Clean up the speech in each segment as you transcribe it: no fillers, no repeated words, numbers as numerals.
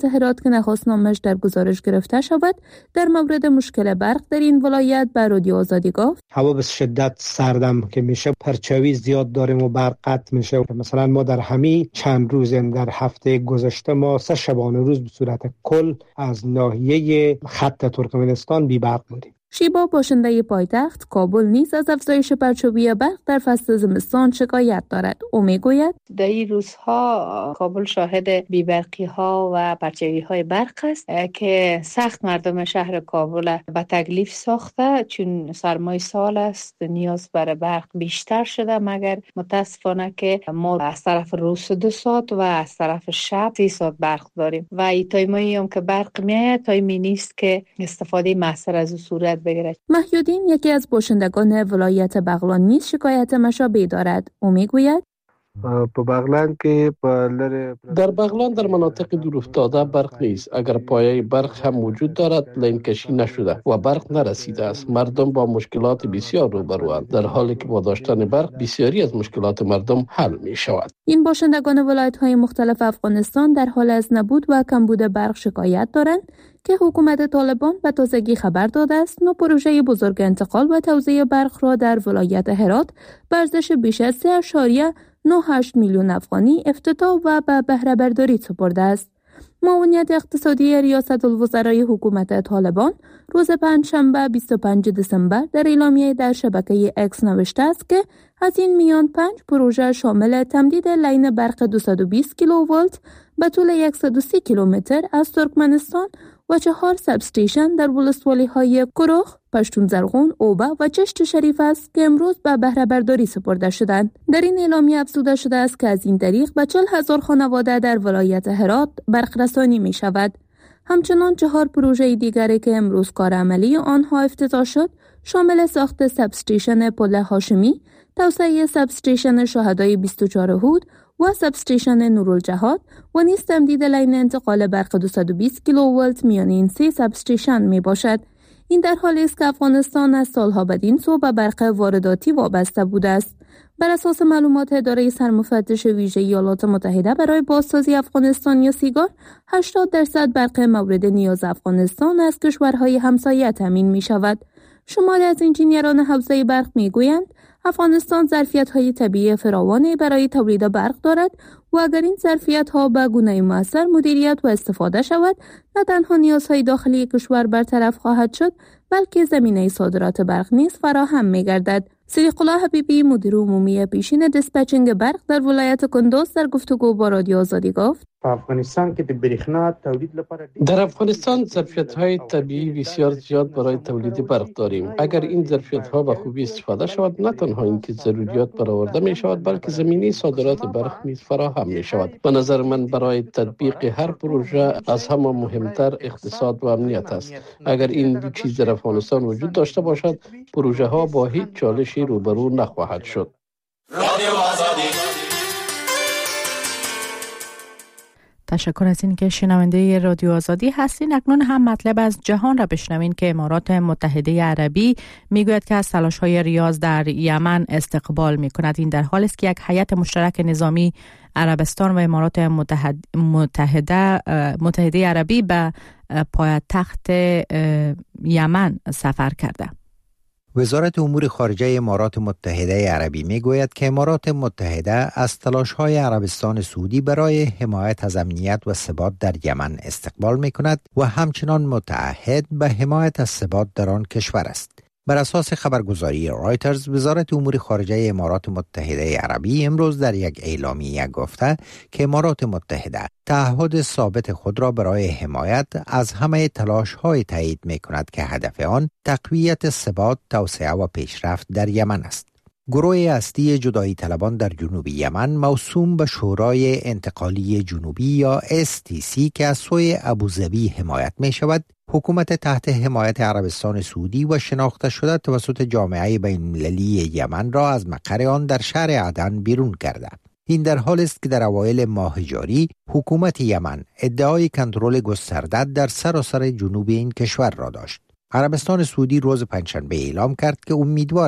پایتخت هرات که نخست نامش در گزارش گرفته شود، در مورد مشکل برق در این ولایت به رادیو آزادی گفت: هوا به شدت سردم که میشه، پرچاوی زیاد داریم و برق قطع میشه. مثلا ما در همین چند روز، در هفته گذشته ما 3 شبانه روز به صورت کل از ناحیه خط ترکمنستان بی برق بودیم. شیبا باشنده پایتخت کابل نیز از افزایش پرچاوی برق در فصل زمستان شکایت دارد. او میگوید در این روزها کابل شاهد بی‌برقی ها و پرچاوی های برق است که سخت مردم شهر کابل به تکلیف ساخته، چون سرمای سال است، نیاز بر برق بیشتر شده، مگر متاسفانه که ما از طرف روز 2 ساعت و از طرف شب 3 ساعت برق داریم و این تایمایی هم که برق میاد تایمی نیست که استفاده مؤثر از صورت بگیرد. محیودین یکی از باشندگان ولایت بغلان نیز شکایت مشابه دارد. او میگوید در بغلان در مناطق دور افتاده برق نیست. اگر پایه برق هم وجود دارد لین کشی نشده و برق نرسیده است. مردم با مشکلات بسیار روبروند، در حالی که با داشتن برق بسیاری از مشکلات مردم حل می شود. این باشندگان ولایت‌های مختلف افغانستان در حال از نبود و کمبود برق شکایت دارند که حکومت طالبان به تازگی خبر داده است نو پروژه بزرگ انتقال و توزیع برق را در ولایت هرات به ارزش بیش از 3.98 میلیون افغانی افتتاح و به بهره برداری سپرده است. معاونیت اقتصادی ریاست الوزرای حکومت طالبان روز پنجشنبه 25 دسامبر در اعلامیه در شبکه اکس نوشته است که از این میان 5 پروژه شامل تمدید لین برق 220 کیلوولت به طول 130 کیلومتر از ترکمنستان و 4 سبستیشن در ولسوالی‌های کرخ، پشتون زرغون، اوبه و چشت شریف است که امروز به بهره برداری سپرده شدند. در این اعلامیه افزوده شده است که از این طریق به 40,000 خانواده در ولایت هرات برق رسانی می شود. همچنان 4 پروژه دیگری که امروز کار عملی آنها افتتاح شد شامل ساخت سبستیشن پل هاشمی، توسعه سبستیشن شهدای 24 هود و سبستیشن نورالجهاد و نیز تمدید لین انتقال برق 220 کیلوولت میان این 3 سبستیشن می باشد. این در حالی است که افغانستان از سالها بدین سو به برق وارداتی وابسته بوده است. بر اساس معلومات اداره سرمفتش ویژه ایالات متحده برای بازسازی افغانستان یا سیگار، 80% برق مورد نیاز افغانستان از کشورهای همسایه تامین می شود. شماری از انجینیران حوزه برق می گویند افغانستان ظرفیت‌های طبیعی فراوانی برای تولید برق دارد و اگر این ظرفیت‌ها به گونه مؤثر مدیریت و استفاده شود، نه تنها نیازهای داخلی کشور برطرف خواهد شد، بلکه زمینه صادرات برق نیز فراهم می‌گردد. صدیق الله حبیبی، مدیر عمومی پیشین دیسپچینگ برق در ولایت کندوز، در گفتگو با رادیو آزادی گفت: در افغانستان ظرفیت‌های طبیعی بسیار زیاد برای تولید برق داریم. اگر این ظرفیت‌ها به خوبی استفاده شود، نه تنها اینکه ضروریات برآورده می شود، بلکه زمینه صادرات برق نیز فراهم می شود. به نظر من برای تطبیق هر پروژه از همه مهمتر اقتصاد و امنیت است. اگر این دو چیز در افغانستان وجود داشته باشد، پروژه ها با هیچ چالشی روبرو نخواهد شد. رادیو آزادی. تشکر از این که شنونده رادیو آزادی هستین. اکنون هم مطلب از جهان را بشنوین که امارات متحده عربی میگوید که از تلاش‌های ریاض در یمن استقبال می‌کند. این در حالی است که یک هیئت مشترک نظامی عربستان و امارات متحده عربی به پایتخت یمن سفر کرده. وزارت امور خارجه امارات متحده عربی میگوید که امارات متحده از تلاش‌های عربستان سعودی برای حمایت از امنیت و ثبات در یمن استقبال می‌کند و همچنان متعهد به حمایت از ثبات در آن کشور است. بر اساس خبرگزاری رایترز، وزارت امور خارجه امارات متحده عربی امروز در یک اعلامیه گفته که امارات متحده تعهد ثابت خود را برای حمایت از همه تلاش‌های تایید می‌کند که هدف آن تقویت ثبات، توسعه و پیشرفت در یمن است. گروه اصلی جدایی طلبان در جنوب یمن موسوم به شورای انتقالی جنوبی یا STC که از سوی ابوظبی حمایت می شود، حکومت تحت حمایت عربستان سعودی و شناخته شده توسط جامعه بین‌المللی یمن را از مقر آن در شهر عدن بیرون کرده. این در حالی است که در اوایل ماه جاری حکومت یمن ادعای کنترل گسترده در سراسر جنوب این کشور را داشت. عربستان سعودی روز پنجشنبه اعلام کرد که امیدوار است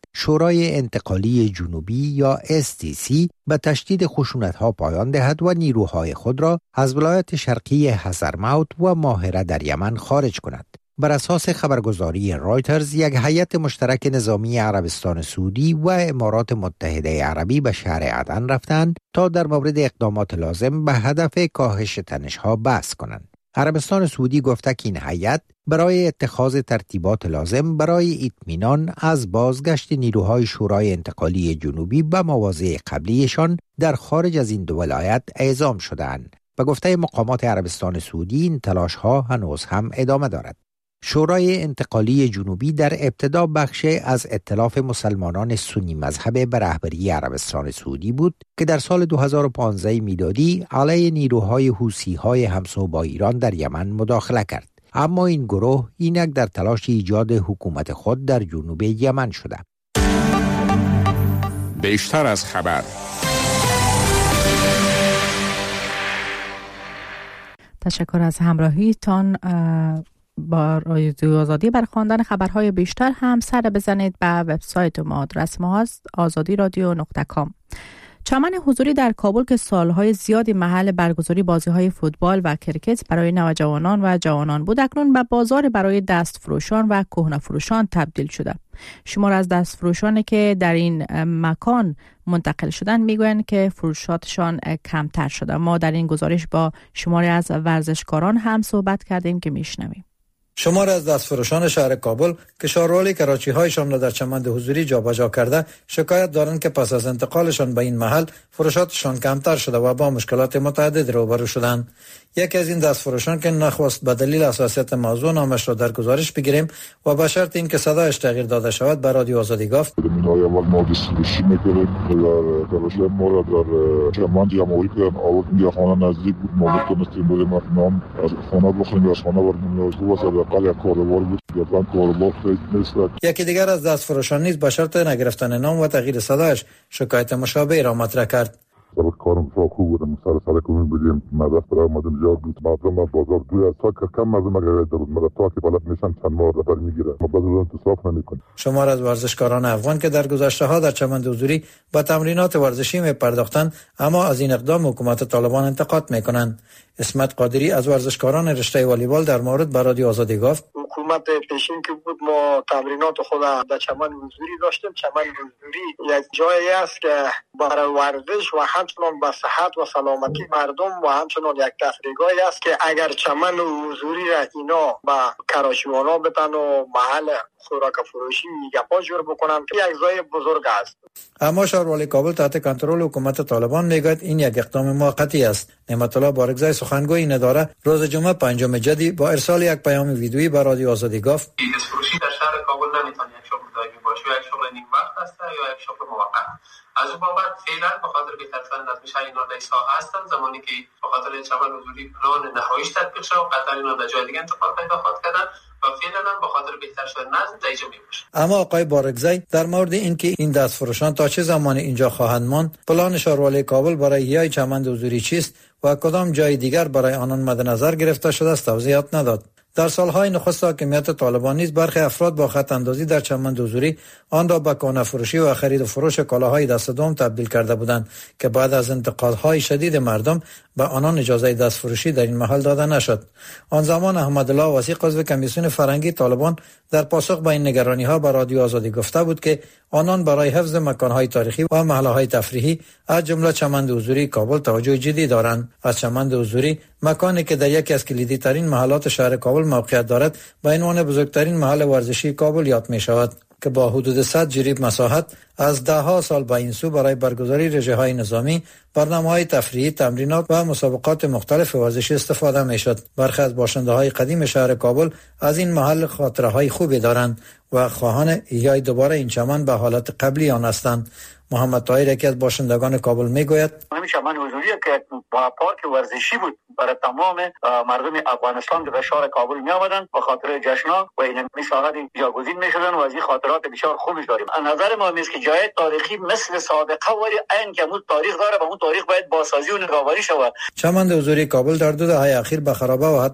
شورای انتقالی جنوبی یا STC به تشدید خشونت‌ها پایان دهد و نیروهای خود را از ولایت شرقی حضرموت و ماهره در یمن خارج کند. بر اساس خبرگزاری رایترز، یک هیئت مشترک نظامی عربستان سعودی و امارات متحده عربی به شهر عدن رفتند تا در مورد اقدامات لازم به هدف کاهش تنش‌ها بحث کنند. عربستان سعودی گفته که این هیئت برای اتخاذ ترتیبات لازم برای اطمینان از بازگشت نیروهای شورای انتقالی جنوبی به مواضع قبلیشان در خارج از این دو ولایت اعزام شدند. به گفته مقامات عربستان سعودی، این تلاش‌ها هنوز هم ادامه دارد. شورای انتقالی جنوبی در ابتدا بخشی از ائتلاف مسلمانان سنی مذهب به رهبری عربستان سعودی بود که در سال 2015 میلادی علیه نیروهای حوثی‌های همسو با ایران در یمن مداخله کرد. اما این گروه اینک در تلاش ایجاد حکومت خود در جنوب یمن شده. بیشتر از خبر. تشکر از همراهیتان. با رادیو آزادی بر خواندن خبرهای بیشتر هم سر بزنید به وبسایت ما. آدرس ما هست azadiradio.com. چمن حضوری در کابل که سالهای زیادی محل برگزاری بازی‌های فوتبال و کریکت برای نوجوانان و جوانان بود، اکنون به بازار برای دستفروشان و کهنه‌فروشان تبدیل شده. شمار از دستفروشانی که در این مکان منتقل شدن میگویند که فروشاتشان کمتر شده. ما در این گزارش با شماری از ورزشکاران هم صحبت کردیم که میشنویم. شمار از دستفروشان شهر کابل که شارول کراچی هایشان را در چمن حضوری جابجا کرده شکایت دارند که پس از انتقالشان به این محل فروشاتشان کمتر شده و با مشکلات متعدد روبرو شدند. یکی از این دستفروشان که نخواست به دلیل حساسیت موضوع نامش را در گزارش بگیریم و به شرط اینکه صدایش تغییر داده شود به رادیو آزادی گفت: منهای اول ما دستفروشی میکردیم در کراچی، ما را در چمن جمعوری کردن، آوردیم یا خانه نزدیک بود، ما میتونستیم بریم نام از خانه بخوریم یا از خانه بردیم، خوب است حداقل یک کاروبار بود، یا کاروبار خیلی نیست. یکی دیگر از دستفروشان نیز به شرط نگرفتن نام و تغییر صدایش شکایت مشابه را مطرح کرد. سبب کارم خوب بودم، سر کنیم بدیم مدرسه را آمدیم زیاد بود، مردم بازار دوی تا کم مردم اگر در مدرسه تا که بلد میشن چند ماه رفر میگیره، ما بعضی انتصاف نمیکنیم. شمار از ورزشکاران افغان که در گذشته ها در چمن حضوری با تمرینات ورزشی میپرداختند، اما از این اقدام حکومت طالبان انتقاد میکنند. اسمت قادری از ورزشکاران رشته والیبال در مورد به رادیو آزادی گفت: حکومت پیشین که بود ما تمرینات خود در چمن حضوری داشتیم. چمن حضوری یک جایی است که برای ورزش و همچنان به صحت و سلامتی مردم و همچنان یک تفریحگاهی است که اگر چمن حضوری را اینا با کراچیوانا بتن و محل خوراک فروشی گپا جور بکنن که یک جای بزرگ است. اما شهروالی کابل تحت کنترل حکومت طالبان میگوید این یک اقدام موقتی است. نعمت الله بارگزای سخنگوی این اداره روز جمعه 5 جدی با ارسال یک پیام ویدیویی به رادیو آزادی گفت: دستفروشی در شهر کابل نمیتونه یک شغل دائمی باشه، یا یک شغل نیم وقت است یا یک شغل موقت. از اون بابت فعلا به خاطر بهتر شدن نظم اینا در ساحه هستن، زمانی که به خاطر چمن حضوری پلان نهاییش تطبیق شد و قطعا اینا در جای دیگه انتقال پیدا خواهد کردن و فعلا به خاطر بهتر شدن نظم در اینجا میباشه. اما آقای بارگزای در مورد اینکه این دستفروشان تا چه زمان اینجا خواهند ماند، پلان شهروالی کابل برای احیای چمن حضوری چیست و کدام جای دیگر برای آنان مد نظر گرفته شده است توضیحات نداد. در سالهای نخست حاکمیت طالبان نیز برخی افراد با خط اندازی در چمن حضوری آن را به کهنه فروشی و خرید و فروش کالاهای دست دوم تبدیل کرده بودند که بعد از انتقادهای شدید مردم به آنان اجازه دست فروشی در این محل داده نشد. آن زمان احمدالله وثیق عضو کمیسیون فرهنگی طالبان در پاسخ به این نگرانی‌ها به رادیو آزادی گفته بود که آنان برای حفظ مکان‌های تاریخی و محل‌های تفریحی از جمله چمن حضوری کابل توجه جدی دارند. از چمن حضوری، مکانی که در یکی از کلیدی ترین محلات شهر کابل موقعیت دارد، به عنوان بزرگترین محل ورزشی کابل یاد می شود که با حدود 100 جریب مساحت از ده‌ها سال به این سو برای برگزاری رژه‌های نظامی، برنامه‌های تفریحی، تمرینات و مسابقات مختلف ورزشی استفاده می‌شد. برخی از باشنده‌های قدیم شهر کابل از این محل خاطره‌های خوبی دارند و خواهان احیای دوباره این چمن به حالت قبلی آن هستند. محمد طاهر یکی از باشندگان کابل میگوید: همین چمن حضوری که با پارک ورزشی بود برای تمام مردم افغانستان که به شهر کابل می آمدن به خاطر جشن‌ها و این مساحت جاگزین می‌شدن و از این خاطرات بسیار خوبی داریم. از نظر ما است که جای تاریخی مثل سابقه ولی عین که اون تاریخ داره و اون تاریخ باید بازسازی و نگهداری شود. چمن حضوری کابل در 2 دهه اخیر به خرابه و حتی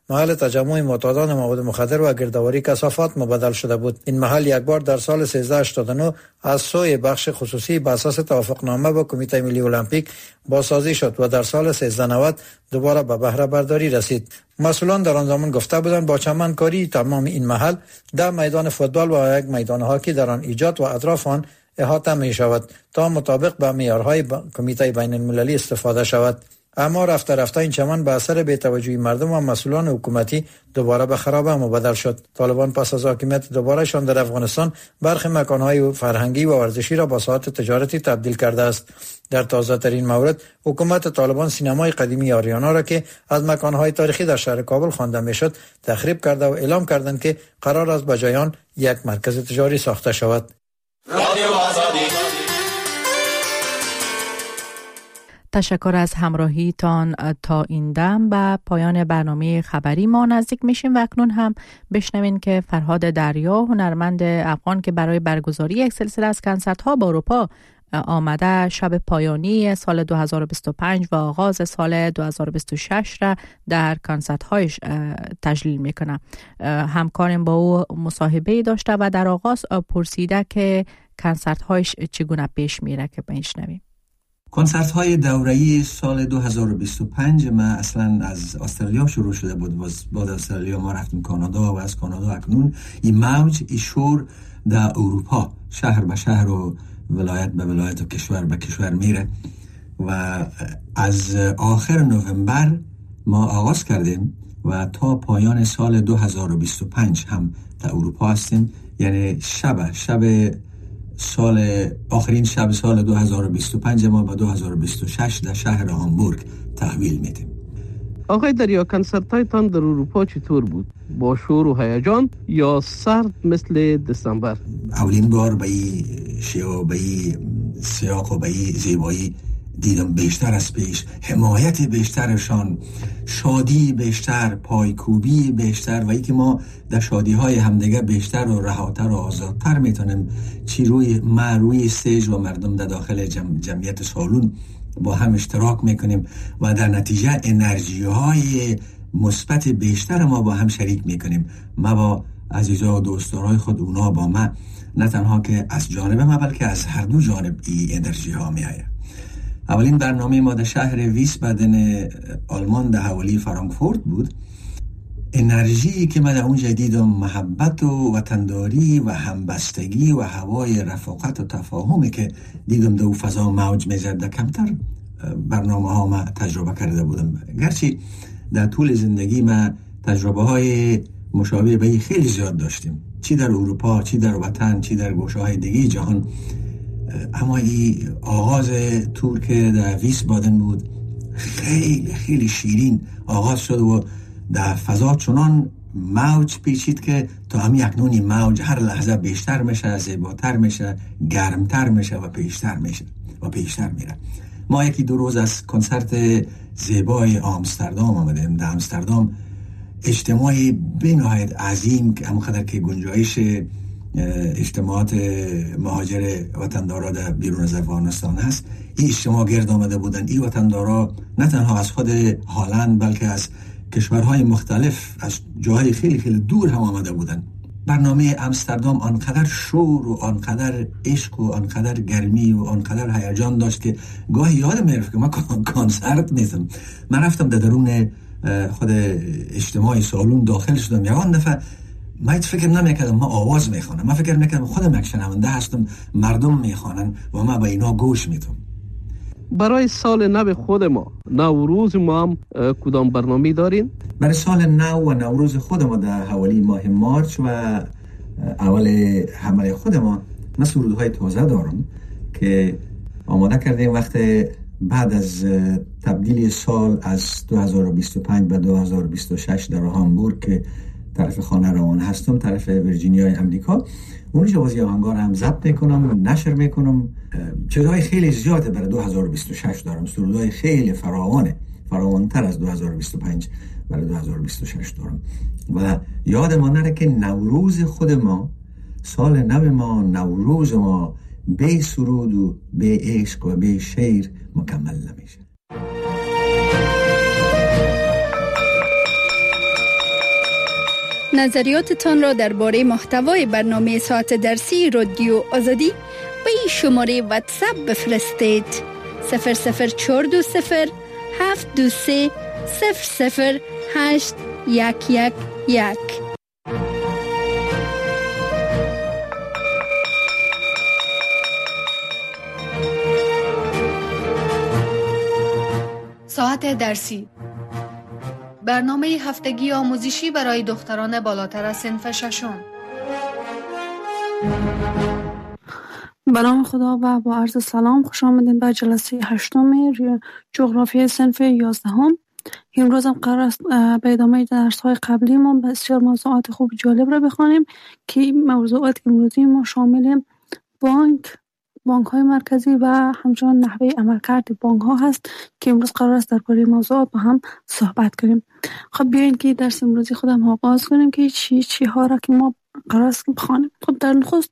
محل تجمع معتادان مواد مخدر و گردآوری کثافات مبدل شده بود. این محل یک بار در سال 1389 از سوی بخش خصوصی بر اساس توافقنامه با کمیته ملی المپیک بازسازی شد و در سال 1390 دوباره به بهره برداری رسید. مسئولان در آن زمان گفته بودند با چمنکاری تمام این محل 10 میدان فوتبال و یک میدان هاکی در آن ایجاد و اطراف آن احاطه می شود تا مطابق با معیارهای کمیته بین المللی استفاده شود. اما رفته رفته این چمن به اثر بی‌توجهی مردم و مسئولان حکومتی دوباره به خرابه مبدل شد. طالبان پس از حاکمیت دوبارهشان در افغانستان برخی مکانهای فرهنگی و ورزشی را به ساحات تجارتی تبدیل کرده است. در تازه ترین مورد حکومت طالبان سینمای قدیمی آریانا را که از مکانهای تاریخی در شهر کابل خوانده میشد تخریب کرده و اعلام کردند که قرار است به جای آن یک مرکز تجاری ساخته شود. رادیو آزادی. تشکر از همراهیتان تا این دم. به پایان برنامه خبری ما نزدیک میشیم و اکنون هم بشنوین که فرهاد دریا، هنرمند افغان که برای برگزاری یک سلسله از کنسرت‌ها با اروپا آمده، شب پایانی سال 2025 و آغاز سال 2026 را در کنسرت‌هایش تجلیل میکنه. همکارم با او مصاحبه داشته و در آغاز پرسیده که کنسرت‌هایش چگونه پیش میره که بشنویم. کنسرت های دوره‌ای سال 2025 ما اصلا از استرالیا شروع شده بود. بعد استرالیا ما رفتیم کانادا و از کانادا اکنون این موج شور در اروپا شهر به شهر و ولایت به ولایت و کشور به کشور میره و از آخر نوامبر ما آغاز کردیم و تا پایان سال 2025 هم در اروپا هستیم. یعنی آخرین شب سال 2025 ما به 2026 در شهر هامبورگ تحویل میدیم. آقای دریا، کنسرت‌هایتان در اروپا چطور بود؟ با شور و هیجان یا سرد مثل دسامبر؟ اولین بار به این شیوه، به این سیاق و به این زیبایی دیدم بیشتر از پیش، حمایت بیشترشان، شادی بیشتر، پایکوبی بیشتر و ای که ما در شادی های همدیگه بیشتر و رهاتر و آزادتر میتونیم چی روی استیج و مردم در داخل جمعیت سالون با هم اشتراک میکنیم و در نتیجه انرژی های مثبت بیشتر ما با هم شریک میکنیم. ما با عزیزا و دوستان خود، اونا با ما، نه تنها که از جانب ما بلکه از هر دو جانب این انرژی ها میآید. اولین برنامه ما در شهر ویسبادن آلمان در حوالی فرانکفورت بود. انرژی که من در اونجا دیدم، محبت و وطنداری و همبستگی و هوای رفاقت و تفاهمی که دیدم در فضا موج میزد، در کمتر برنامه ها ما تجربه کرده بودم. گرچه در طول زندگی ما تجربه های مشابه به خیلی زیاد داشتیم، چی در اروپا، چی در وطن، چی در گوشه های دیگه جهان، اما این آغاز تور که در ویسبادن بود خیلی خیلی شیرین آغاز شد و در فضا چنان موج پیچید که تا همین اکنون این موج هر لحظه بیشتر میشه، زیباتر میشه، گرمتر میشه و پیشتر میشه و پیشتر میره. ما یکی دو روز از کنسرت زیبای آمستردام آمدیم. در آمستردام اجتماعی بنهایت عظیم که همونقدر که گنجایش اجتماعات مهاجر وطندارا در بیرون از افغانستان هست، این اجتماع گرد آمده بودن. این وطندارا نه تنها از خود هالند بلکه از کشورهای مختلف، از جاهای خیلی خیلی دور هم آمده بودن. برنامه آمستردام آنقدر شور و آنقدر عشق و آنقدر گرمی و آنقدر هیجان داشت که گاهی یادم میرفت که ما کنسرت نیستم. من رفتم در درون خود اجتماع سالون داخل شدم. یکان دفعه من فکر نمیکردم ما آواز میخوانم، من فکر میکردم خودم یک شنونده هستم، مردم میخوانن و ما به اینا گوش میدم. برای سال نو خود ما، نوروز ما هم کدام برنامه دارین؟ برای سال نو و نوروز خود ما در حوالی ماه مارچ و اول حمله خود ما سرودهای تازه دارم که آماده کردیم وقت بعد از تبدیل سال از 2025 به 2026 در هامبورگ که طرف خانه روان هستم، طرف ویرجینیای امریکا. اونجا بازی آهنگار هم ضبط میکنم، نشر میکنم. چیزهای خیلی زیاده برای 2026 دارم، سرودهای خیلی فراوانتر از 2025 برای 2026 دارم. و یادمان نره که نوروز خود ما، سال نو ما، نوروز ما بی سرود و بی عشق و بی شعر مکمل نمیشه. نظریاتتان را درباره محتوای برنامه ساعت درسی رادیو آزادی به این شماره واتساپ بفرستید: 00420 723 00811. ساعت درسی، برنامه هفتگی آموزشی برای دختران بالاتر از صنف ششم. به نام خدا و با عرض سلام، خوش آمدین به جلسه 8 جغرافی صنف 11. امروز هم قرار است به ادامه درس‌های قبلی ما بسیار موضوعات خوب جالب را بخوانیم که این موضوعات امروزی ما شامل بانک‌های مرکزی و همچنان نحوه عملکرد بانک‌ها هست که امروز قرار است درباره موضوعات با هم صحبت کنیم. خب بیاین که درس امروزی خودم آغاز کنیم که چی ها را که ما قرار است بخوانیم. خب در نخست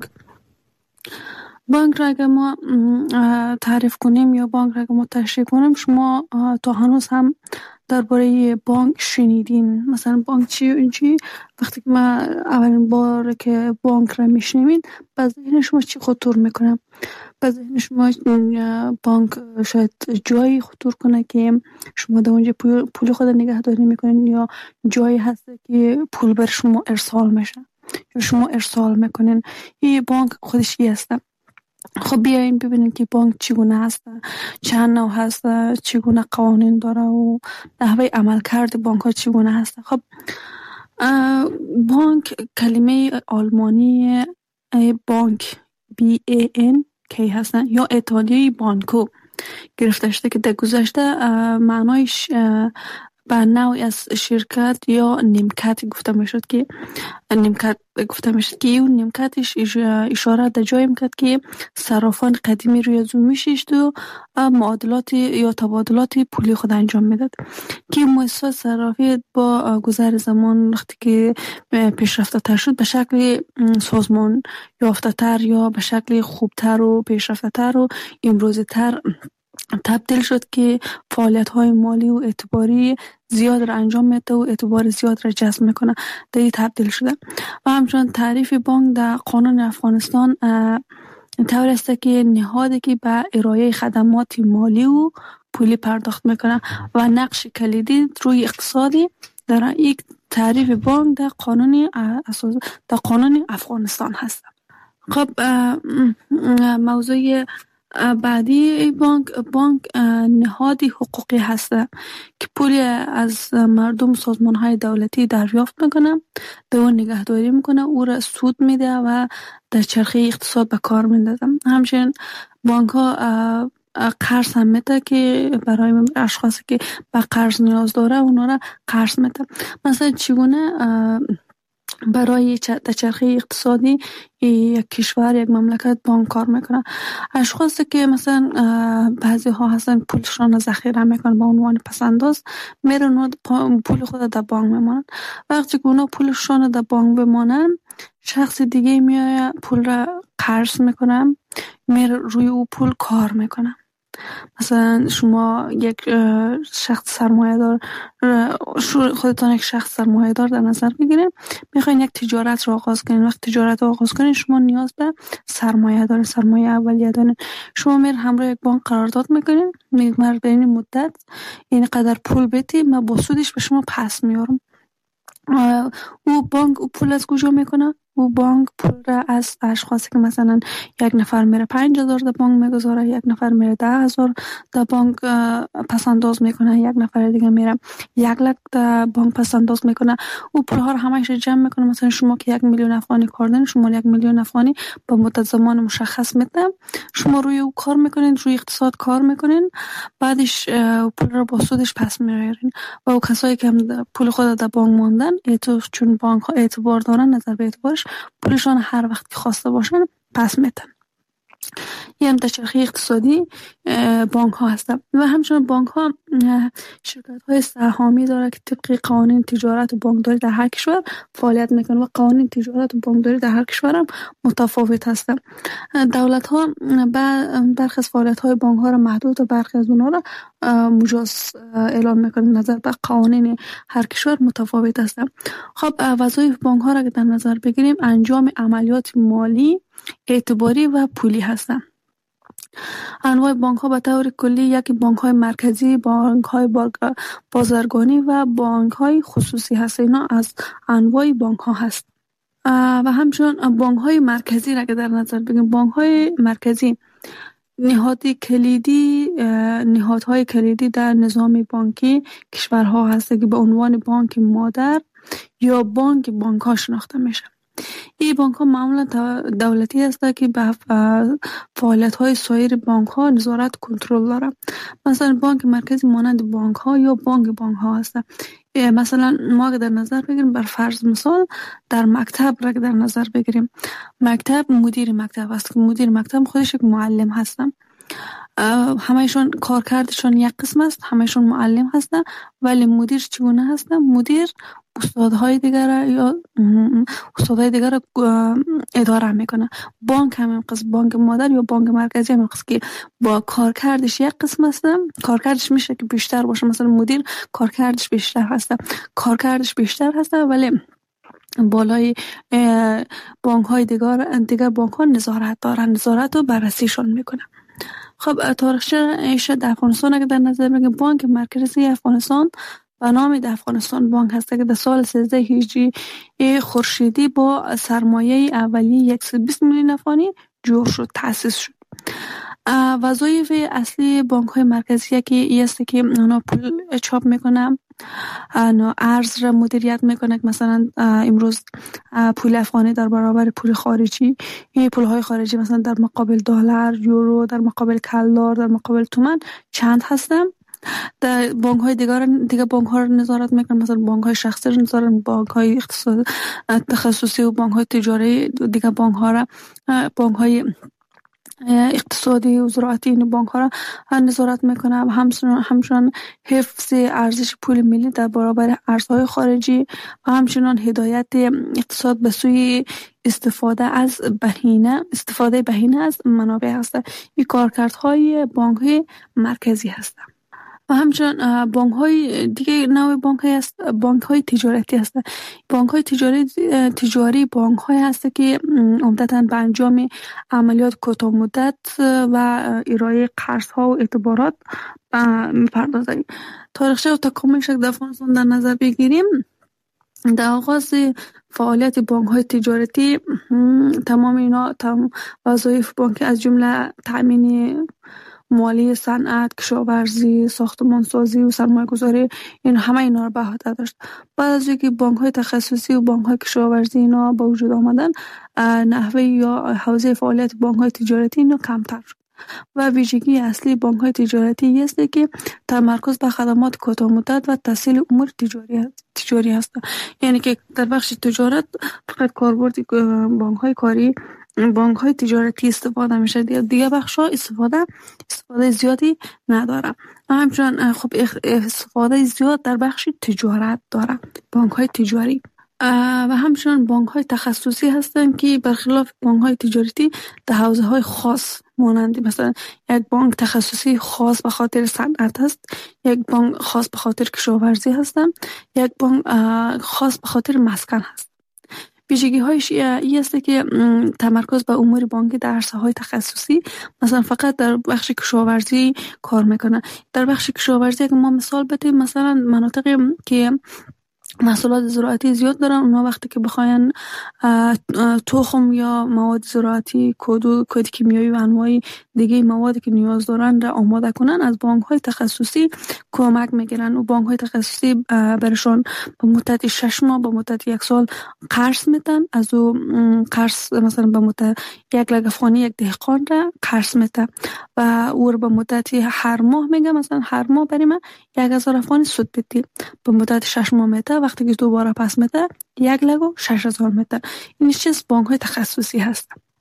بانک را اگر ما تعریف کنیم یا بانک را اگر ما تشریح کنیم، شما تا هنوز هم درباره بانک شنیدین. مثلا بانک چی؟ وقتی که ما اولین بار که بانک را میشنوین به ذهن شما چی خطور میکنه؟ به ذهن شما بانک شاید جایی خطور کنه که شما در اونجا پول خود نگهداری میکنین، یا جایی هست که پول بر شما ارسال میشه یا شما ارسال میکنین. این بانک خودش چی هست؟ خب بیاین ببینیم که بانک چگونه هست، چند نوع هست، چگونه قوانین داره و نحوه عملکرد بانک ها چگونه هست. خب بانک کلمه آلمانی بانک BANK هستن یا ایتالیایی بانکو گرفته شده که در گذشته معنایش به نوعی از شرکت یا نیمکت گفته میشد که اون نیمکتش اشاره در جایی میکرد که صرافان قدیمی روی زو میشید و معادلات یا تبادلات پولی خود انجام میداد که مؤسسات صرافی با گذر زمان وقتی که پیشرفته تر شد به شکل سازمان یافته تر یا به شکل خوبتر و پیشرفته تر و امروزی تر تبدیل شد که فعالیت‌های مالی و اعتباری زیاد را انجام میده و اعتبار زیاد را جذب میکنه. در این تبدیل شده و همچنان تعریف بانک در قانون افغانستان طور است که نهادی که به ارائه خدمات مالی و پولی پرداخت میکنه و نقش کلیدی روی اقتصادی در یک تعریف بانک در قانون افغانستان هست. خب موضوع بعدی بانک نهادی حقوقی هست که پولی از مردم سازمان‌های دولتی دریافت میکنه، به اون نگهداری میکنه، او را سود میده و در چرخه اقتصاد به کار میندازه. همچنین بانک ها قرض هم میده که برای اشخاصی که به قرض نیاز داره اونا را قرض میده. مثلا چگونه برای چرخه اقتصادی یک کشور، یک مملکت بانک کار میکنه؟ اشخاصی که مثلا بعضی ها هستن پولشان ذخیره میکنن به عنوان پسنداز، میرن پول خود در بانک میمانن. وقتی که اونا پولشان در بانک بمانن، شخص دیگه میاد پول را قرض میکنه، میره روی او پول کار میکنه. مثلا شما یک شخص سرمایه‌دار، خودتان یک شخص سرمایه‌دار در نظر بگیرید، میخواین یک تجارت را آغاز کنین. وقتی تجارت را آغاز کنین شما نیاز به سرمایه دارین، سرمایه اولیه دارین. شما میرین همراه یک بانک قرارداد میکنین، میگن به این مدت این قدر پول بدی، من با سودش به شما پس میارم. او بانک او پول از کجا میکنه؟ او بانک پول را از اشخاصی که مثلا یک نفر میره 5,000 در بانک میگذاره، یک نفر میره 10,000 در بانک پسنداز میکنه، یک نفر دیگه میره 100,000 در بانک پسنداز میکنه. او پول ها رو همش جمع میکنه. مثلا شما که 1,000,000 افغانی کار دارین، شما 1,000,000 افغانی با مدت زمان مشخص میده، شما روی او کار میکنین، روی اقتصاد کار میکنین، بعدش پول را با سودش پس میارین و او کسایی که پول خود در بانک ماندن، چون بانک ها اعتبار دارن، نظر به اعتبارش پولشان هر وقت که خواسته باشن پس میدن. یه هم در چرخه اقتصادی بانک ها هستن و همچنان بانک ها شرکت های سهامی داره که طبق قوانین تجارت و بانکداری در هر کشور فعالیت میکنه و قوانین تجارت و بانکداری در هر کشور هم متفاوت هستند. دولت ها برخی از فعالیت های بانک ها را محدود و برخی از اونها را مجاز اعلام میکنه. نظر به قوانین هر کشور متفاوت هستند. خب وظایف بانک ها را که در نظر بگیریم، انجام عملیات مالی، اعتباری و پولی هستند. انواع بانک ها به طور کلی یکی بانک های مرکزی، بانک های بازرگانی و بانک های خصوصی هست. اینا از انواع بانک ها هست. و همچنین بانک های مرکزی را که در نظر بگیریم، بانک های مرکزی نهادهای کلیدی در نظام بانکی کشورها هست که به عنوان بانک مادر یا بانک ها شناخته میشه. این بانک ها معمولا دولتی هست که به فعالیت های سایر بانک ها نظارت کنترل داره. مثلا بانک مرکزی مانند بانک ها یا بانک ها هست. مثلا ما که در نظر بگیریم، بر فرض مثال در مکتب را که در نظر بگیریم، مکتب مدیر مکتب است که مدیر مکتب خودش یک معلم هستن. همهشون کارکردشون یک قسم است، همهشون معلم هستن، ولی مدیر چگونه هستن؟ مدیر استادهای دیگر را اداره میکنه. بانک همین قسم، بانک مادر یا بانک مرکزی همین قسم که با کارکردش یک قسم است، کارکردش میشه که بیشتر باشه. مثلا مدیر کارکردش بیشتر هست ولی بالای بانک های دیگر بانک ها نظارت دارن، نظارت و بررسیشون میکنه. خب تاریخچه در افغانستان اگه در نظر بگیریم، بانک مرکزی افغانستان به نام د افغانستان بانک هست که در سال 13 هجری خورشیدی با سرمایه اولیه 120 میلیون افغانی جور شد، تأسیس شد. وظایف اصلی بانک های مرکزی که است که اونا پول چاپ میکنن، ارز را مدیریت میکنه. مثلا امروز پول افغانی در برابر پول خارجی، این پول های خارجی مثلا در مقابل دلار، یورو، در مقابل کلدار، در مقابل تومان چند هستن. در بانک های دیگه بانک ها رو نظارت میکنن، مثلا بانک های شخصی رو نظارت، بانک های تخصصی و بانک های تجاری دیگه بانک های اقتصادی و زراعتی این بانک ها را نظارت میکنه. همچنان حفظ ارزش پول ملی در برابر ارزهای خارجی و همچنان هدایت اقتصاد به سوی استفاده بهینه از منابع هست. این کارکردهای بانک های مرکزی هست. و همچنان بانک های دیگه نوع بانک های تجارتی هست. بانک های تجاری بانک های هست که عمدتاً به انجام عملیات کوتاه مدت و ارائه قرض ها و اعتبارات میپردازند. تاریخچه و تکاملش در افغانستان در نظر بگیریم، در آغاز فعالیت بانک های تجارتی تمام اینا وظایف بانک از جمله تأمین مالی، صنعت، کشاورزی، ساختمانسازی و سرمایه‌گذاری، این همه اینا رو به عهده داشت. بعد از اینکه بانک‌های تخصصی و بانک‌های کشاورزی اینا به وجود آمدن، نحوه یا حوزه فعالیت بانک‌های تجارتی اینا کمتر شد. و ویژگی اصلی بانک‌های تجارتی است که تمرکز بر خدمات کوتاه مدت و تسهیل امور تجاری است. یعنی که در بخش تجارت فقط کاربرد بانک‌های تجارتی استفاده میشه، دیگه بخش‌ها استفاده زیادی نداره. همچنین خب استفاده زیاد در بخش تجارت داره بانک‌های تجاری. و همچنین بانک‌های تخصصی هستند که برخلاف بانک‌های تجارتی در حوزه‌های خاص مانند مثلا یک بانک تخصصی خاص به خاطر صنعت است، یک بانک خاص به خاطر کشاورزی هستند، یک بانک خاص به خاطر مسکن هست. ویژگی هایش این است که تمرکز به امور بانکی در عرصه‌های تخصصی، مثلا فقط در بخش کشاورزی کار میکنه. در بخش کشاورزی که ما مثال بدیم، مثلا مناطقی که محصولات زراعتی زیاد دارن، اونا وقتی که بخواین تخم یا مواد زراعتی، کود کیمیایی و انواع دیگه موادی که نیاز دارن را آماده کنن، از بانک‌های تخصصی کمک میگیرن و بانک‌های تخصصی برشون به مدت 6 ماه به مدت 1 سال قرض میدن. از او قرض مثلا به مدت 1 لک افغانی یک دهقان را قرض میده و او رو به مدت هر ماه میگه، مثلا هر ماه برای من 1000 افغانی سود بدی، به مدت 6 ماه میده، وقتی که دوباره پس میده 1 لک و 6000 میده. این چیز بانک‌های تخصصی هست.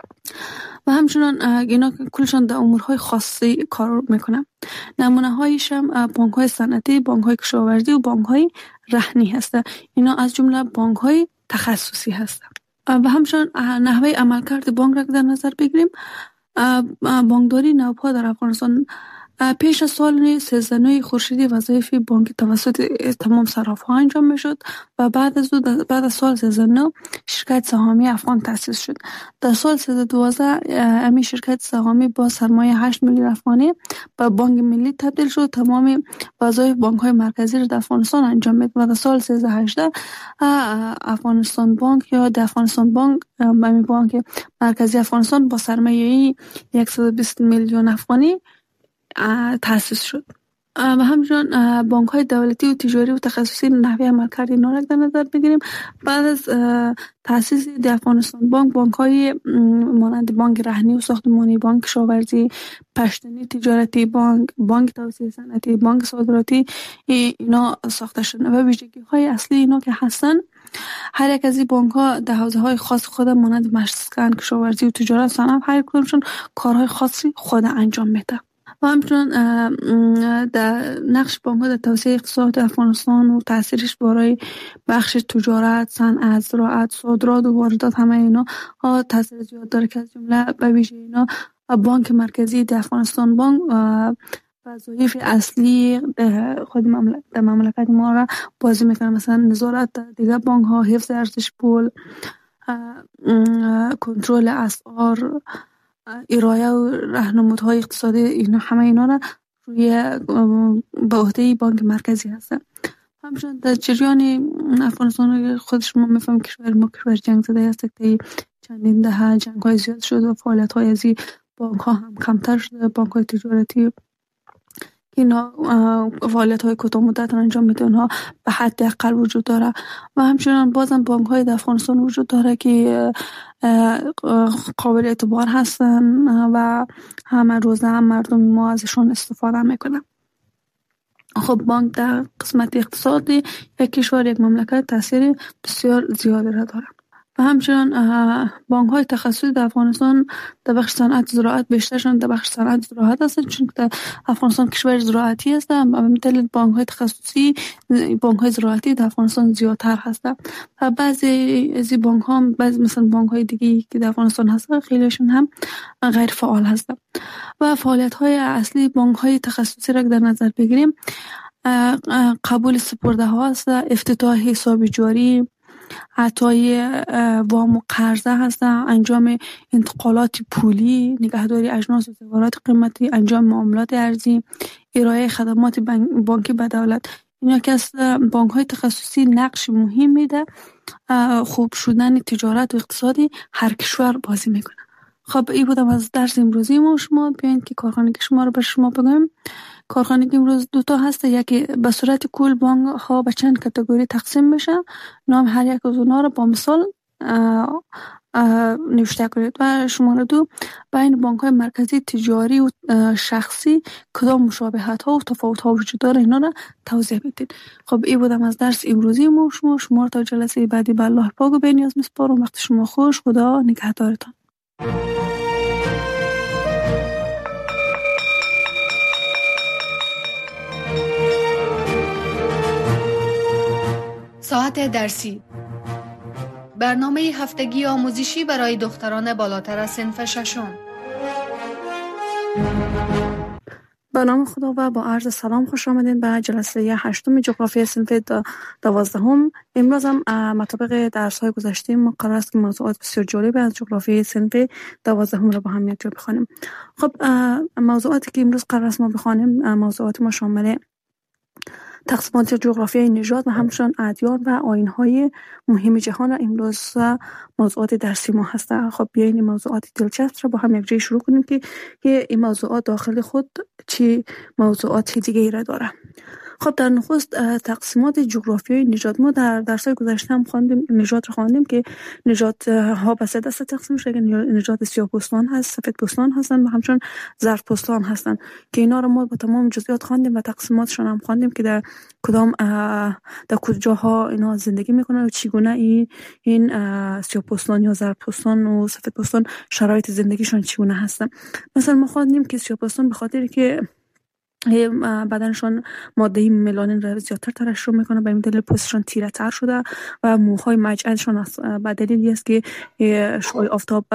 و همچنان اینا کلشان در امورهای خاصی کار میکنن. نمونه هایش هم بانک های صنعتی، بانک های کشاورزی و بانک های رهنی هستند. اینا از جمله بانک های تخصصی هستند. و همچنان نحوه عملکرد بانک را در نظر بگیریم. بانکداری نوپا در افغانستان پیش از سال 13 خورشیدی وظایف بانک توسط تمام صراف‌ها انجام میشد و بعد از سال 13 شرکت سهامی افغان تأسیس شد. در سال 1312 امی شرکت سهامی با سرمایه 8 میلیون افغانی به بانک ملی تبدیل شد. تمام وظایف بانک‌های مرکزی را در افغانستان انجام میداد و در سال 1318 افغانستان بانک یا د افغانستان بانک بانک مرکزی افغانستان با سرمایه 120 میلیون افغانی تأسیس شد. و همچنان بانک های دولتی و تجاری و تخصصی نحوه عملکرد اینا را در نظر بگیریم. بعد از تأسیس د افغانستان بانک های مانند بانک رهنی و ساختمانی، بانک کشاورزی، پشتنی تجارتی بانک توسعه صنعتی، بانک صادراتی اینا ساخته شدن و ویژگی های اصلی اینا که هستن هر یک از این بانک ها در حوزه های خاص خود مانند مسکن، کشاورزی و تجارت، صنعت هر کدومشون کارهای خاصی خود انجام میده. و همچنان در نقش بانک ها در توسعه اقتصاد افغانستان و تاثیرش برای بخش تجارت، صنعت، زراعت، صادرات و واردات همه اینا تاثیر زیاد داره که از جمله به ویژه اینا بانک مرکزی در افغانستان بانک وظایف اصلی خود در مملکت ما را بازی میکنه، مثلا نظارت دیگر بانک ها، حفظ ارزش پول، کنترل اسعار، ارائه و راهنمودهای اقتصادی، اینا همه اینا را روی به عهده بانک مرکزی هستن. همچنین در جریان افغانستان خودش ما میفهمیم کشور ما کشور جنگ زده هست که چندین دهه جنگ های زیاد شد و فعالیت های از این بانک ها هم کمتر شده. بانک های تجارتی اینا فعالیت های کوتاه مدت انجام میده، اونها به حد اقل وجود داره. و همچنان بازم بانک های در افغانستان وجود داره که قابل اعتبار هستن و همه روزه هم مردم ما ازشون استفاده میکنن. خب بانک در قسمت اقتصادی یک کشور، یک مملکت تاثیر بسیار زیادی را داره. و همچنان بانک های تخصصی در افغانستان در بخش صنعت زراعت بیشترشون در بخش صنعت زراعت هستن، چون در افغانستان کشور زراعتی است و به دلیل بانک های تخصصی بانک های زراعتی در افغانستان زیادتر هستن. و بعضی از این بانک ها مثلا بانک های دیگه که در افغانستان هستن خیلیشون هم غیر فعال هستن. و فعالیت های اصلی بانک های تخصصی را در نظر بگیریم، قبول سپرده ها است، افتتاح حساب جاری، عطای وام و قرضه هستن، انجام انتقالات پولی، نگهداری اجناس و زیورات قیمتی، انجام معاملات ارزی، ارائه خدمات بانکی به دولت. اینا که از بانک های تخصصی نقش مهم میده خوب شدن تجارت و اقتصادی هر کشور بازی میکنه. خب این بودم از درس امروزی ما. شما بیاین که کارخانگی شما رو بر شما بگم. کارخانگی امروز دوتا هست، یکی به صورت کل بانک ها به چند کاتگوری تقسیم میشه، نام هر یک از اونها رو با مثال نوشته کنید و شماره 2 بین بانک های مرکزی تجاری و شخصی کدام مشابهت ها و تفاوت ها وجود داره اینا رو توضیح بدید. خب این بودم از درس امروزی ما. شما تا جلسه بعدی به الله پاک و بنیاز میسپارم. وقت شما خوش. خدا نگهدارتان. ساعت درسی، برنامه هفتگی آموزشی برای دختران بالاتر از صنف ششم. به نام خدا و با عرض سلام خوش آمدین به جلسه 8 جغرافی صنف 12. امروز هم مطابق درس های گذشته ما قرار است که موضوعات بسیار جالب از جغرافی صنف 12 را با هم یک بخوانیم. خب موضوعاتی که امروز قرار است ما بخوانیم، موضوعات ما شامل تقسیمات جغرافیای نژاد و همچنین ادیان و آیین‌های مهم جهان را امروز موضوعات درسی ما هستند. خب بیاین این موضوعات دلچسب را با هم یک جای شروع کنیم که این موضوعات داخل خود چه موضوعات دیگه ای را داره. خب در نخست تقسیمات جغرافیایی نژاد، ما در درس‌های گذشته هم خواندیم نژاد رو خواندیم که نژادها به سه دسته تقسیم شده. نژاد سیاه‌پوستان هست، سفیدپوستان هستن و همچنین زردپوستان هستن که اینا رو ما با تمام جزئیات خواندیم و تقسیماتشون هم خواندیم که در کدام در کجاها اینا زندگی میکنن و چگونه این سیاه‌پوستان یا زردپوستان و سفیدپوستان شرایط زندگیشون چگونه هستن. مثلا ما خواندیم که سیاه‌پوستان به خاطر که بدنشون ماده ملانین را زیادتر ترشح میکنه، به این دلیل پوستشون تیره تر شده و موهای مجعدشون به دلیلی است که شعاع آفتاب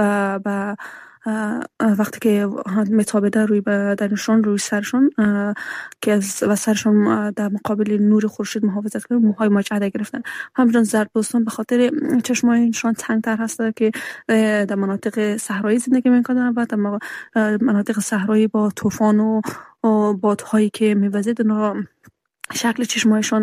وقتی که متابده روی بدنشون روی سرشون که و سرشون در مقابل نور خورشید محافظت کنه، موهای مجعد گرفتن. همچنین زردپوستان به خاطر چشمایشون تنگتر هسته که در مناطق صحرایی زندگی میکنن و در مناطق صحرایی با طوفان و بادهایی که میوزید شکل چشمایشون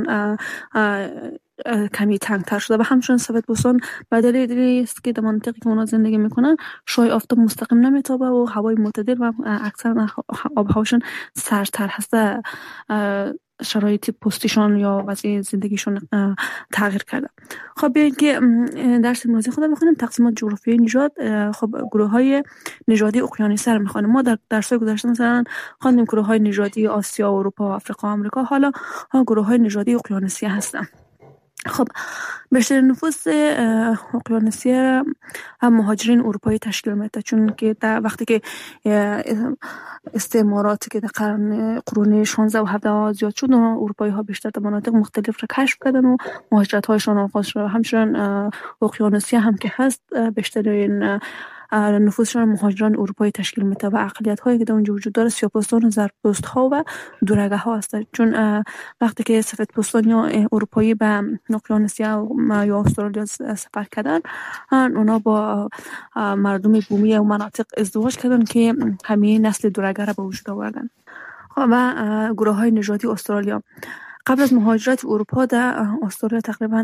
کمی تنگتر شده و همچنین سفیدپوستان به دلیلی است که در مناطقی که اونا زندگی میکنن شعاع آفتاب مستقیم نمیتابه و هوای معتدل و اکثر آب هواشون سردتر هسته، شرایط پوستیشون یا وضع زندگیشون تغییر کرده. خب بیاین که درس امروزی خود بخونیم تقسیمات جغرافیایی نژاد. خب گروه های نژادی اقیانوسی رو میخوانیم. ما در درس‌های گذشته مثلا خواندیم گروه های نژادی آسیا، اروپا، آفریقا، آمریکا. حالا گروه های نژادی اقیانوسی هستن. خب بیشتر نفوس اقیانوسی هم مهاجرین اروپایی تشکیل میده، چون که در وقتی که استعماراتی که در قرون 16 و 17 زیاد شد، اروپایی ها بیشتر در مناطق مختلف را کشف کردن و مهاجرت هایشان آغاز شد. همچنین اقیانوسی هم که هست بیشتر این نفوسشون مهاجران اروپایی تشکیل میده و اقلیت هایی که در اونجا وجود داره سیاه‌پوستان و زردپوست ها و دورگه ها هستند. چون وقتی که سفیدپوستان یا اروپایی به اقیانوسیا یا استرالیا سفر کردن، اونا با مردم بومی و مناطق ازدواج کردن که همین نسل دورگه را به وجود آوردن. و گروه های نژادی استرالیا قبل از مهاجرت اروپا در استرالیا تقریبا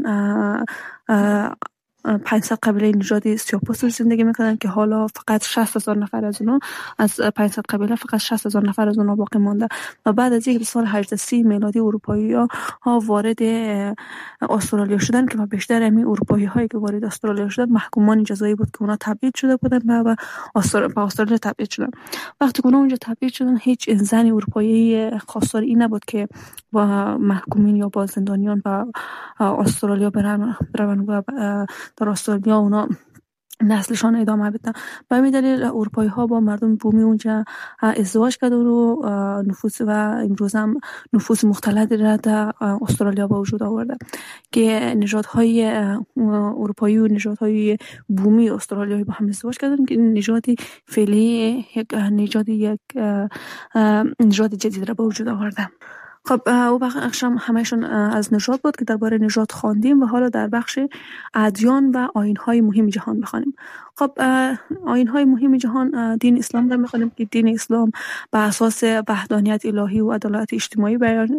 500 قبیله نژادی سیاه‌پوست زندگی میکنن که حالا فقط 60,000 نفر از اونها از 500 قبیله فقط 60,000 نفر از اونها باقی مونده. و بعد از اینکه سال 1830 میلادی اروپایی‌ها وارد استرالیا شدن که بیشتر همین اروپایی هایی که وارد استرالیا شدن محکومان جزایی بود که اونا تبعید شده بودن و استرالیا تبعید شدن. وقتی که اونا اونجا تبعید شدن هیچ زن اروپایی خواستار این نبود که با محکومین یا با زندانیان به استرالیا برن و در استرالیا اونا نسلشان ادامه بدن. به همین دلیل اروپایی ها با مردم بومی اونجا ازدواج کردن و نفوس و امروز هم نفوس مختلطی را در استرالیا با وجود آورده که نژادهای اروپایی و نژادهای بومی استرالیایی با هم ازدواج کردن که نژادی فعلی نژاد جدید را با وجود آورده. خب او بخش همه‌شون از نژاد بود که درباره نژاد خواندیم و حالا در بخش ادیان و آیین‌های مهم جهان بخوانیم. خب آیین‌های مهم جهان دین اسلام را می‌خوانیم که دین اسلام بر اساس وحدانیت الهی و عدالت اجتماعی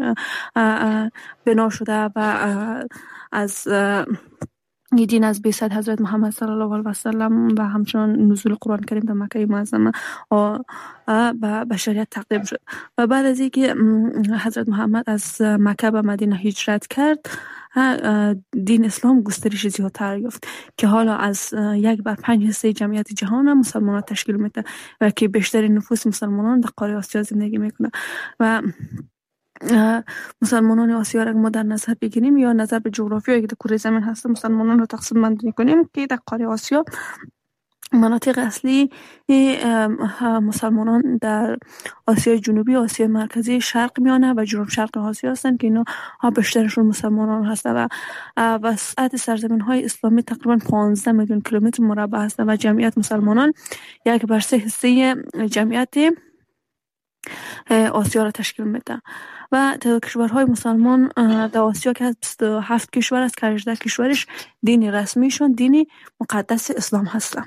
بنا شده و از این دین از بعثت حضرت محمد صلی الله علیه و سلم و همچنین نزول قرآن کریم در مکه معظمه به بشریت تقدیم شد. و بعد از اینکه حضرت محمد از مکه به مدینه هجرت کرد، دین اسلام گسترش زیادتر یافت که حالا از 1/5 جمعیت جهان مسلمانان تشکیل میده و که بیشتر نفوس مسلمانان در قاره آسیا زندگی میکنه. و مسلمانان آسیا را ما در نظر بگیریم یا نظر به جغرافیایی که در کره زمین هست مسلمانان رو تقسیم بندی کنیم که در قاره آسیا مناطق اصلی مسلمانان در آسیای جنوبی، آسیای مرکزی، شرق میانه و جنوب شرق آسیا هستند که اینا بیشترشون مسلمانان هستند و وسعت سرزمین های اسلامی تقریبا 15 میلیون کیلومتر مربع هست و جمعیت مسلمانان 1/3 حصه جمعیت آسیا را تشکیل میده. و تعداد کشورهای مسلمان در آسیا که 27 کشور است که 18 کشورش دین رسمیشون دین مقدس اسلام هستن.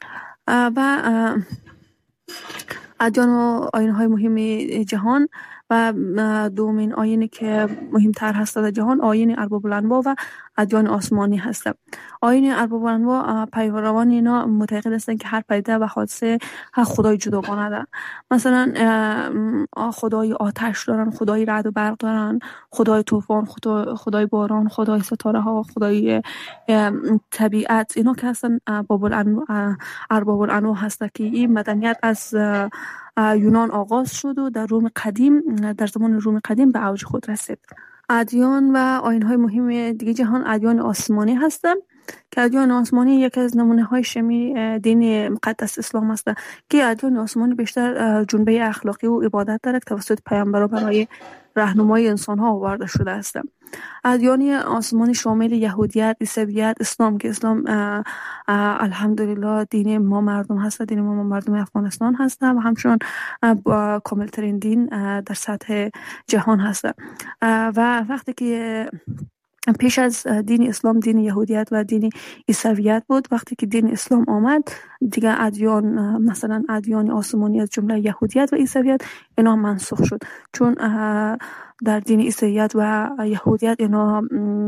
و ادیان و آیین‌های مهم جهان و دومین آیینی که مهمتر هست در جهان آیین ارباب الانواع و ادیان آسمانی هست. آیین ارباب الانواع پیروان اینا معتقد هستند که هر پدیده و حادثه هر خدای جداگانه دارن. مثلا خدای آتش دارن، خدای رعد و برق دارن، خدای طوفان، خدای باران، خدای ستاره ها، خدای طبیعت. اینا که هستن ارباب الانواع هست که این مدنیت از یونان آغاز شد و در زمان روم قدیم به اوج خود رسید. ادیان و آیین‌های مهم دیگه جهان ادیان آسمانی هستند که ادیان آسمانی یکی از نمونه‌های شمی دین مقدس اسلام است که ادیان آسمانی بیشتر جنبه اخلاقی و عبادت دارد توسط پیامبران برای راهنمایی انسان‌ها آورده شده است. ادیان آسمانی شامل یهودیت، عیسویت، اسلام که اسلام الحمدلله دین ما مردم هست، دین ما مردم افغانستان هست و همچنان کاملترین دین در سطح جهان هست. و وقتی که پیش از دین اسلام دین یهودیت و دین عیسویت بود، وقتی که دین اسلام آمد دیگه ادیان مثلا ادیان آسمانی از جمله یهودیت و عیسویت اینا منسوخ شد، چون در دین عیسویت و یهودیت اینا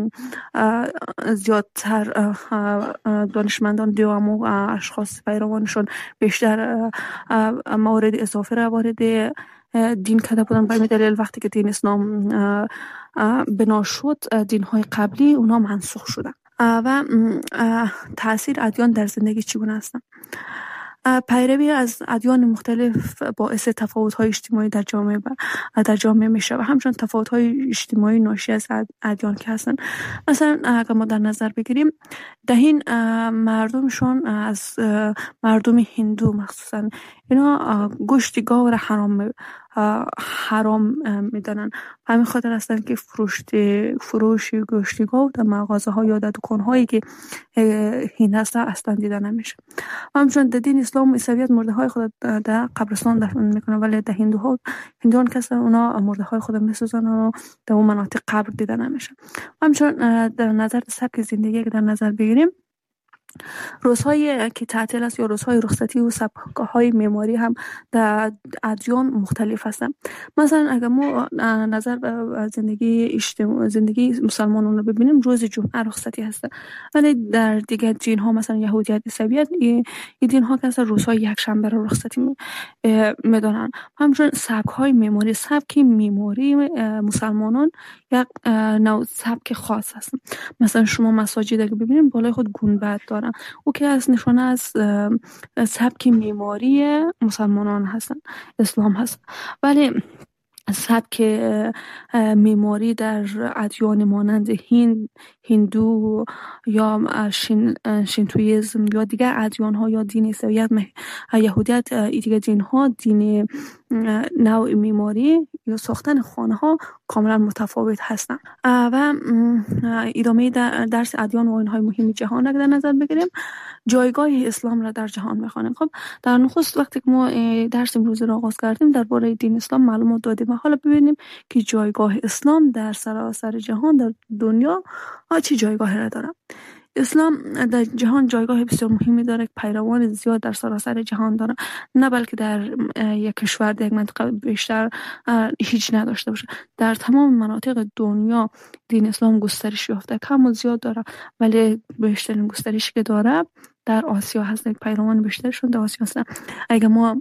زیادتر دانشمندان دیوام و اشخاص پیروانشون بیشتر موارد اضافه را وارد دین کرده بودن. به دلیل وقتی که دین اسلام بنا شد دین‌های قبلی اونا منسوخ شدن. و تأثیر ادیان در زندگی چگونه هستن؟ پیروی از ادیان مختلف باعث تفاوت‌های اجتماعی در جامعه میشه و همچنین تفاوت‌های اجتماعی ناشی از ادیان که هستن. مثلا اگر ما در نظر بگیریم دهین مردمشون از مردم هندو مخصوصا اینا گوشت گاو را حرام میدانن. همین خاطر هستن که فروش گوشت گاو در مغازه‌ها یا در دکان‌هایی که هند هست اصلا دیده نمیشه. همچنین در دین اسلام عیسویت مرده خود در قبرستان دفن میکنن، ولی در هندوان کسا اونا مرده های خود میسوزن و در اون مناطق قبر دیده نمیشه. همچنین در نظر سبک زندگی که در نظر بگیریم روزهایی که تعطیل است یا روزهای رخصتی و سبک‌های معماری هم در ادیان مختلف هستند. مثلا اگر ما نظر به زندگی مسلمانان رو ببینیم روز جمعه رخصتی هست، ولی در دیگر دین ها مثلا یهودیت، عیسویت این دین ها که روزهای یکشنبه رو رخصتی میدانن. همچنین سبک‌های معماری مسلمانان یک نوع سبک خاص هست. مثلا شما مساجد اگر ببینید بالای خود گنبد دارن، او که از نشانه از سبک معماری مسلمانان هستن، اسلام هست. ولی سبک معماری در ادیان مانند هندو یا شینتویسم یا دیگر ادیان ها یا دین عیسویت، یهودیت، دیگر دین ها دین نوع معماری یا ساختن خانه ها کاملا متفاوت هستند. و ادامه درس ادیان و آیین‌های مهم جهان را در نظر بگیریم جایگاه اسلام را در جهان می‌خوانیم. خب در نخست وقتی که ما درس امروز را آغاز کردیم درباره دین اسلام معلومات دادیم و حالا ببینیم که جایگاه اسلام در سراسر جهان در دنیا چه جایگاهی را داره. اسلام در جهان جایگاه بسیار مهمی داره که پیروان زیاد در سراسر جهان داره، نه بلکه در یک کشور در یک منطقه بیشتر هیچ نداشته باشه. در تمام مناطق دنیا دین اسلام گسترش یافته، کم و زیاد داره، ولی بیشترین گسترشی که داره در آسیا هست. پیروان بیشترشون در آسیا هستن. اگه ما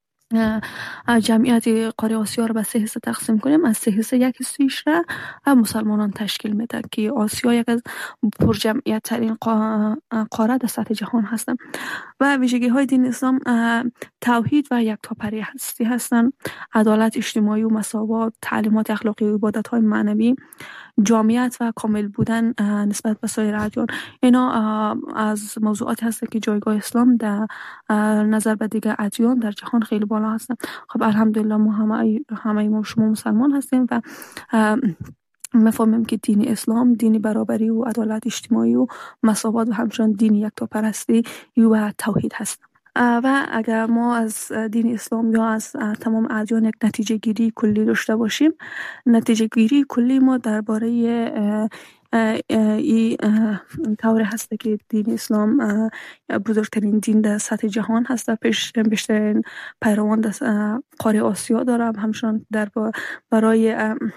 جمعیت قاره آسیا رو به 3 حصه تقسیم کنیم، از 3 حصه 1 حصه‌اش را مسلمانان تشکیل میده که آسیا یک از پرجمعیت ترین قاره در سطح جهان هستند. و ویژگی های دین اسلام توحید و یکتاپرستی هستند، عدالت اجتماعی و مساوات، تعلیمات اخلاقی و عبادت های معنوی، جامعیت و کامل بودن نسبت به سایر ادیان. اینا از موضوعاتی هست که جایگاه اسلام در نظر به دیگر ادیان در جهان خیلی بالا هستن. خب الحمدلله ما همه ما شما مسلمان هستیم و مفهومیم که دین اسلام دین برابری و عدالت اجتماعی و مساوات و همچنین دین یکتاپرستی و توحید هست. و اگر ما از دین اسلام یا از تمام ادیان یک نتیجه گیری کلی داشته باشیم، نتیجه گیری کلی ما درباره این طور هست که دین اسلام بزرگترین دین در سطح جهان هست. بیشترین پیروان در قاره آسیا داره. همچنان در برای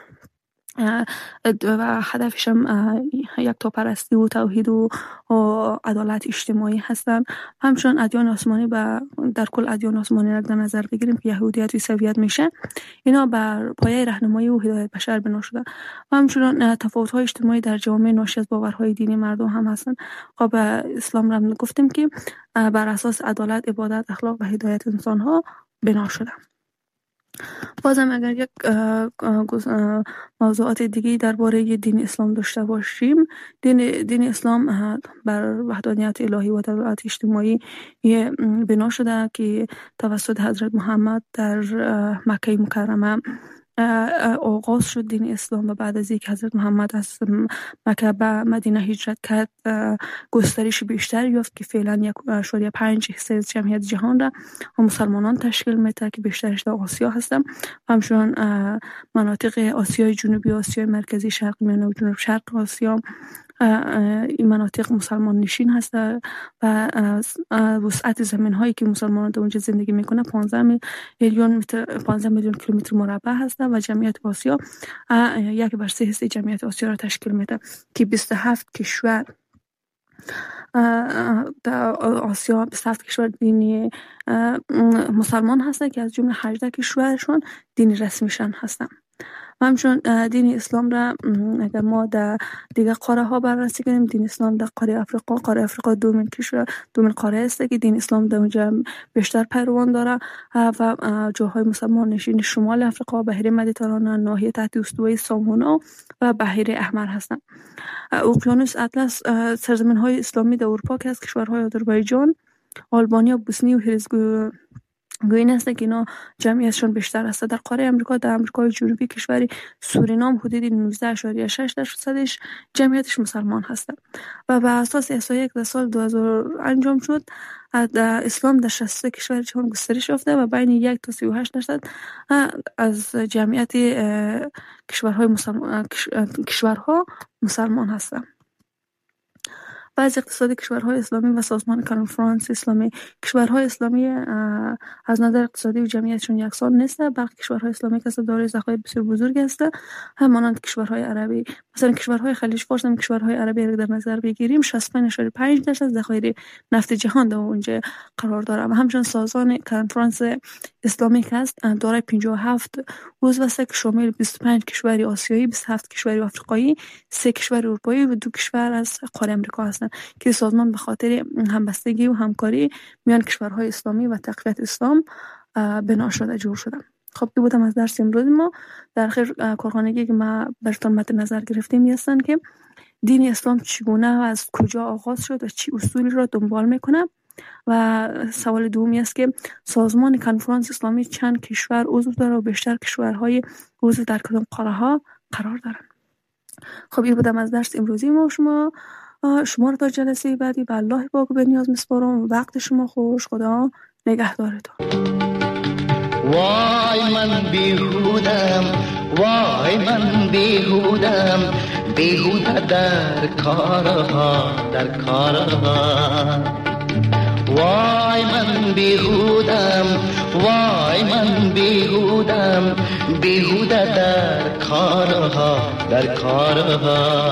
و هدفش هم یکتاپرستی و توحید و عدالت اجتماعی هستند. همچنان ادیان آسمانی در کل ادیان آسمانی را در نظر بگیریم که یهودیت و عیسویت میشه، اینا بر پایه راهنمایی و هدایت بشر بنا شده. و همچنان تفاوت‌های اجتماعی در جامعه ناشی از باورهای دینی مردم هم هستند. خب اسلام را گفتیم که بر اساس عدالت، عبادت، اخلاق و هدایت انسان‌ها بنا شده. بازم اگر یک موضوعات دیگه درباره دین اسلام داشته باشیم، دین اسلام بر وحدانیت الهی و عدالت اجتماعی بنا شده که توسط حضرت محمد در مکه مکرمه آغاز شد دین اسلام و بعد از اینکه حضرت محمد از مکه به مدینه هجرت کرد گسترش بیشتر یافت که فعلا 1.5% از جمعیت جهان را مسلمانان تشکیل میده که بیشترش در آسیا هستند. همچنان مناطق آسیای جنوبی، آسیای مرکزی، شرق میانه و جنوب شرق آسیا این مناطق مسلمان نشین هست و وسعت زمین هایی که مسلمانان در اونجا زندگی میکنه 15 میلیون کیلومتر مربع هست و جمعیت آسیا 1/3 جمعیت آسیا را تشکیل میده که 27 کشور در آسیا 27 کشور دینی مسلمان هستند که از جمله 18 کشورشون دینی رسمیشان هستند. همچنان دین اسلام را اگر ما در دیگر قاره ها بررسی کنیم، دین اسلام در قاره افریقا دومین قاره است که دین اسلام در اونجا بیشتر پیروان داره و جاهای مسلمان نشین شمال افریقا، بحیره مدیترانه، ناحیه تحت استوای سامونا و بحیره احمر هستند. اقیانوس اطلس سرزمین های اسلامی در اروپا که از کشورهای آذربایجان، آلبانیا، بوسنی و هرزگوین است که اینا جمعیتشون بیشتر است. در قاره امریکا، در امریکای جنوبی کشور سورینام حدود 19.6% جمعیتش مسلمان هستند و بر اساس احصایه‌ای که در سال 2000 انجام شد اسلام در 60 کشور جهان گسترش یافته و بین 1 تا 38% از جمعیت کشورها مسلمان هستند. بعضی اقتصادی کشورهای اسلامی و سازمان کنفرانس اسلامی کشورهای اسلامی از نظر اقتصادی و جمعیتشون یکسان نیست. برخی کشورهای اسلامی که دارای ذخایر بسیار بزرگ هستند، همانند کشورهای عربی. مثلا کشورهای خلیج فارس هم کشورهای عربی را در نظر بگیریم 65.5% ذخایر نفت جهان در اونجا قرار داره و همچنین سازمان کنفرانس اسلامی که است دارای 57 عضو است که شامل 25 کشور آسیایی، 27 کشور آفریقایی، 3 کشور اروپایی و 2 کشور از قاره امریکا هستند که سازمان به خاطر همبستگی و همکاری میان کشورهای اسلامی و تقویت اسلام بنا شده جور شده. خب که بودم از درس امروز ما در آخر کارخانگی که ما براتون مد نظر گرفتیم هستند که دین اسلام چگونه و از کجا آغاز شد و چی اصولی را دنبال میکنه و سوال دومی است که سازمان کنفرانس اسلامی چند کشور عضو داره و بیشتر کشورهای عضو در کدام قاره ها قرار دارند. خب این بودم از درس امروزی ما شما رو تا جلسه بعدی به الله پاک به نیاز میسپارم. وقت شما خوش. خدا نگهدارتون. وای من بیهودم، وای من بیهودم، بیهوده در کارها، در کارها. وای من بیهودم، وای من بیهودم، بیهوده در کارها، در کارها.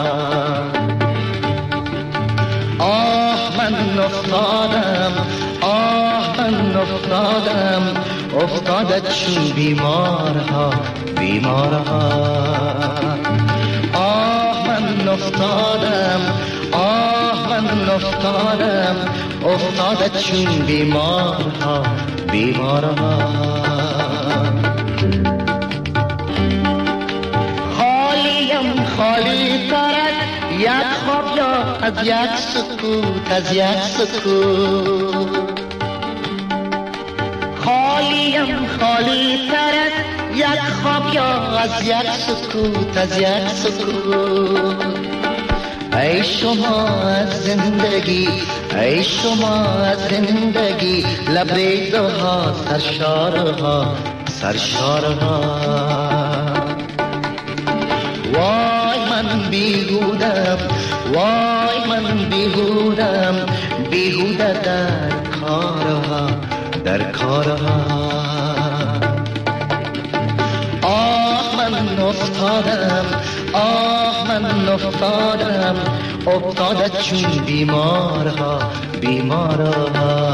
آه من افتادم، آه من افتادم، افتاده چون بیمارها، بیمارها. آه من افتادم، آه من افتادم، افتاده چون بیمارها، بیمارها. خالیم خالی ترد یک خواب یا از یک سکوت، از یک سکوت. خالیم خالی ترد یک خواب یا از یک سکوت، از یک سکوت. ای شما از زندگی، ای شما از زندگی، لبریزها من بیهودم، وای من بیهودم، بیهوده در کارها، در کارها. آه من افتادم، آه من افتادم، افتاده چون بیمارها، بیمارها.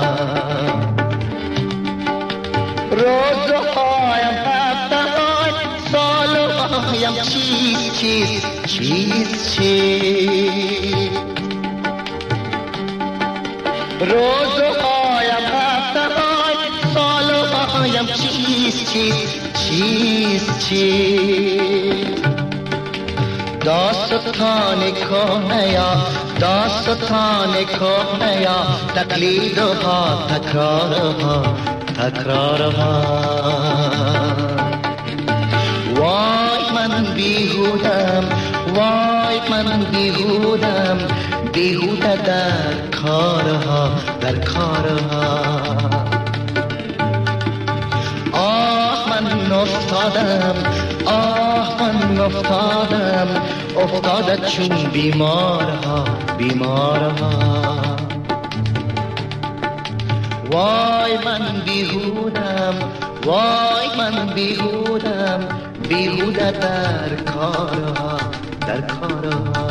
روزهایم هفته‌های سالهایم چیز چیز چیز چیز. روزهایم هفته‌های سالهایم چیز چیز چیز چیز. داستان کهنه یا داستان کهنه یا تقلیدها تکرارها تکرارها. وای من بیهودم، وای من بیهودم، بیهوده در کارها، در کارها. آه من افتادم، آه من افتادم، افتاده چون بیمارها، بیمارها. وای من بیهودم، وای من بیهودم، بیهوده در کارها، در کارها.